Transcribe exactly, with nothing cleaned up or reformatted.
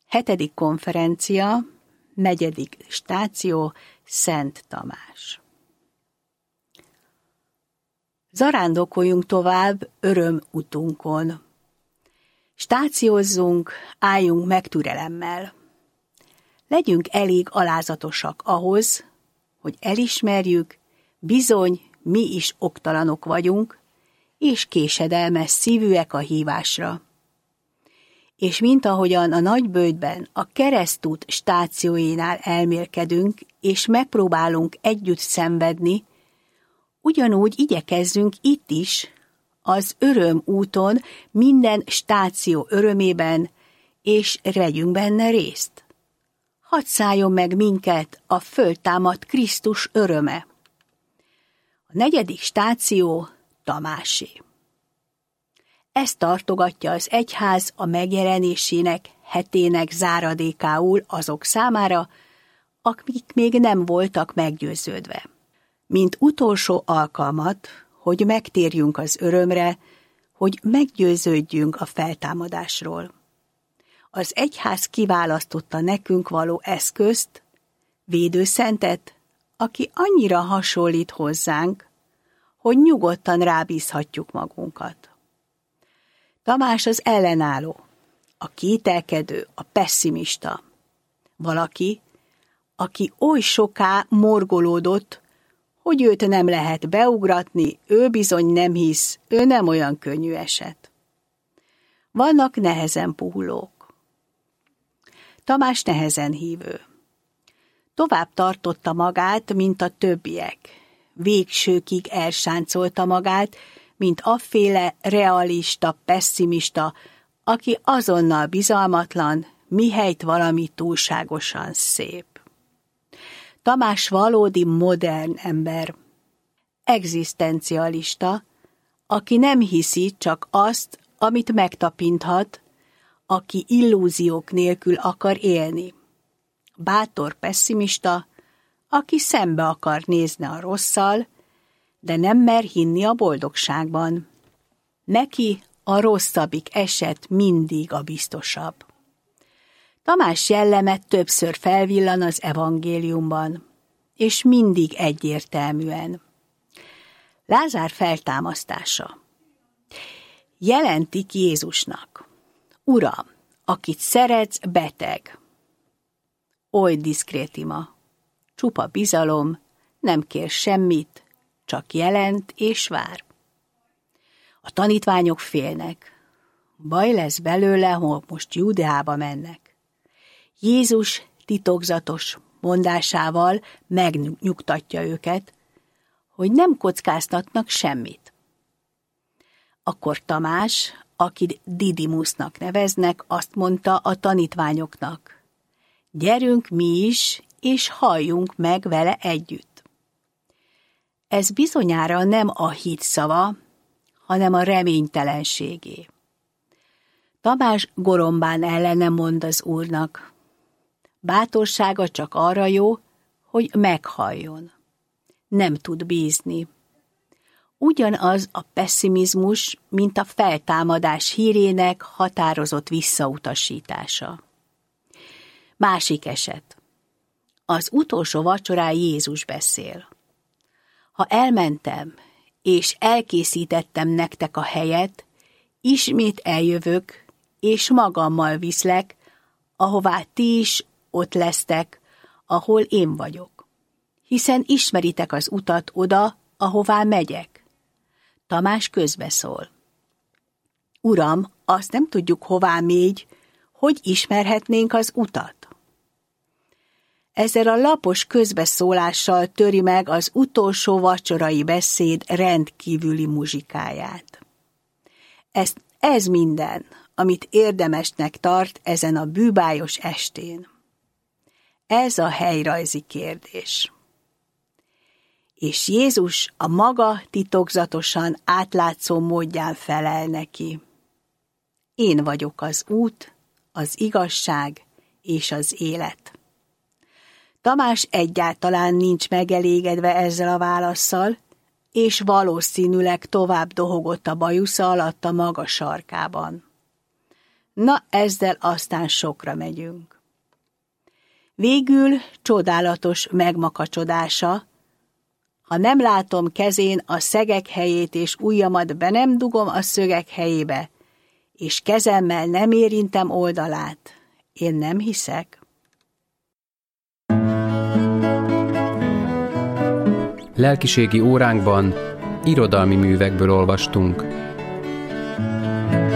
Hetedik konferencia, negyedik stáció, Szent Tamás. Zarándokoljunk tovább öröm utunkon. Stációzzunk, álljunk meg türelemmel. Legyünk elég alázatosak ahhoz, hogy elismerjük, bizony mi is oktalanok vagyunk, és késedelmes szívűek a hívásra. És mint ahogyan a nagyböjtben a keresztút stációinál elmélkedünk, és megpróbálunk együtt szenvedni, ugyanúgy igyekezzünk itt is, az öröm úton, minden stáció örömében, és vegyünk benne részt. Hadd szálljon meg minket a föltámadt Krisztus öröme. A negyedik stáció Tamásé. Ezt tartogatja az egyház a megjelenésének hetének záradékául azok számára, akik még nem voltak meggyőződve. Mint utolsó alkalmat, hogy megtérjünk az örömre, hogy meggyőződjünk a feltámadásról. Az egyház kiválasztotta nekünk való eszközt, védőszentet, aki annyira hasonlít hozzánk, hogy nyugodtan rábízhatjuk magunkat. Tamás az ellenálló, a kételkedő, a pesszimista. Valaki, aki oly soká morgolódott, hogy őt nem lehet beugratni, ő bizony nem hisz, ő nem olyan könnyű eset. Vannak nehezen puhulók. Tamás nehezen hívő. Tovább tartotta magát, mint a többiek. Végsőkig elsáncolta magát, mint afféle realista, pesszimista, aki azonnal bizalmatlan, mihelyt valami túlságosan szép. Tamás valódi modern ember, egzisztencialista, aki nem hiszi csak azt, amit megtapinthat, aki illúziók nélkül akar élni. Bátor pesszimista, aki szembe akar nézni a rosszal, de nem mer hinni a boldogságban. Neki a rosszabbik eset mindig a biztosabb. Tamás jelleme többször felvillan az evangéliumban, és mindig egyértelműen. Lázár feltámasztása. Jelentik Jézusnak: Uram, akit szeretsz, beteg. Oly diszkrétima. Csupa bizalom, nem kér semmit, csak jelent és vár. A tanítványok félnek. Baj lesz belőle, ha most Judeába mennek. Jézus titokzatos mondásával megnyugtatja őket, hogy nem kockáztatnak semmit. Akkor Tamás, akit Didimusnak neveznek, azt mondta a tanítványoknak: Gyerünk mi is, és halljunk meg vele együtt. Ez bizonyára nem a hit szava, hanem a reménytelenségé. Tamás gorombán ellene mond az Úrnak. Bátorsága csak arra jó, hogy meghalljon. Nem tud bízni. Ugyanaz a pesszimizmus, mint a feltámadás hírének határozott visszautasítása. Másik eset. Az utolsó vacsorán Jézus beszél. Ha elmentem, és elkészítettem nektek a helyet, ismét eljövök, és magammal viszlek, ahová ti is ott lesztek, ahol én vagyok. Hiszen ismeritek az utat oda, ahová megyek. Tamás közbeszól. Uram, azt nem tudjuk, hová mégy, hogy ismerhetnénk az utat? Ezzel a lapos közbeszólással töri meg az utolsó vacsorai beszéd rendkívüli muzsikáját. Ez, ez minden, amit érdemesnek tart ezen a bűbájos estén. Ez a helyrajzi kérdés. És Jézus a maga titokzatosan átlátszó módján felel neki. Én vagyok az út, az igazság és az élet. Tamás egyáltalán nincs megelégedve ezzel a válasszal, és valószínűleg tovább dohogott a bajusza alatt a maga sarkában. Na, ezzel aztán sokra megyünk. Végül csodálatos megmakacsodása, ha nem látom kezén a szegek helyét, és ujjamat be nem dugom a szögek helyébe, és kezemmel nem érintem oldalát, én nem hiszek. Lelkiségi óránkban irodalmi művekből olvastunk.